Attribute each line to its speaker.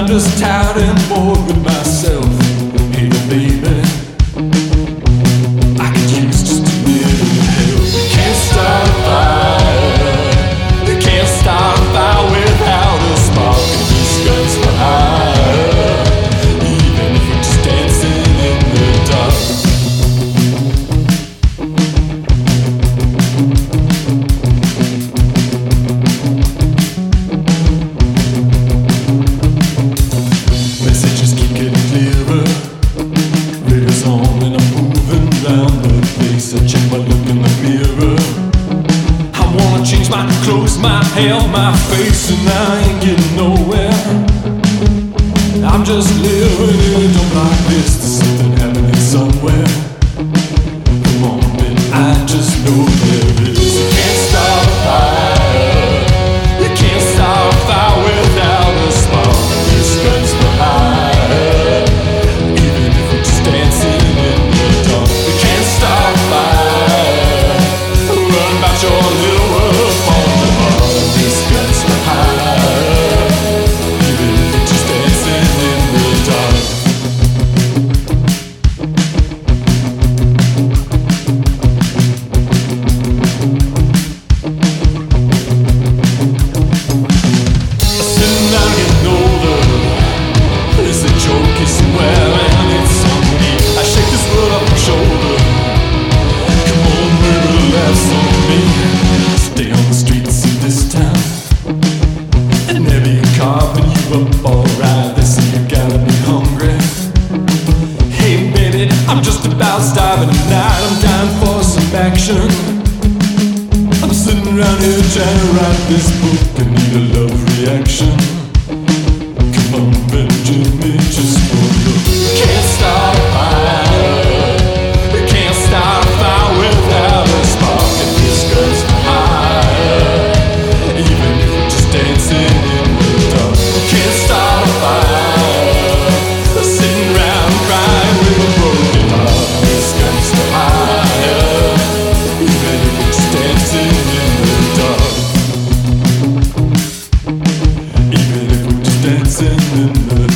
Speaker 1: just tired and bored with myself. Hey baby, I could use just a little help. You can't start a fire, you can't start a fire without a spark. And this gun's for hire, even if we're just dancing in the dark. Messages keep getting clearer, radio's on and I'm moving round the place. I check my look in the mirror, I wanna change my clothes, my hair, my face, and I ain't getting nowhere. I'm just living in a dump like this. There's something happening somewhere. Come on, man, I just know there is. You can't start a fire, you can't start a fire without a spark. This gun's for hire, even if we're just dancing in the dark. You can't start a fire, run about your little world, fall apart. This gun's for hire, even if we're just dancing in the dark. Sitting down getting older, it's a joke, it's somewhere and it's on me. I shake this world off my shoulder. Come on, baby, laughs on me. Stay on the streets of this town, and there be a carving you up alright. They say you gotta be hungry. Hey baby, I'm just about starving tonight. I'm dying for some action. I'm sitting around here trying to write this book. I need a love reaction. Come on, baby, Jimmy, just for a look. You can't start a fire, you can't start a fire without a spark. And this gun's for hire, even if we're just dancing in the dark. You can't start a fire, sitting around crying with a broken heart. This gun's for hire, even if we're just dancing in the dark. Even if we're just dancing in the dark.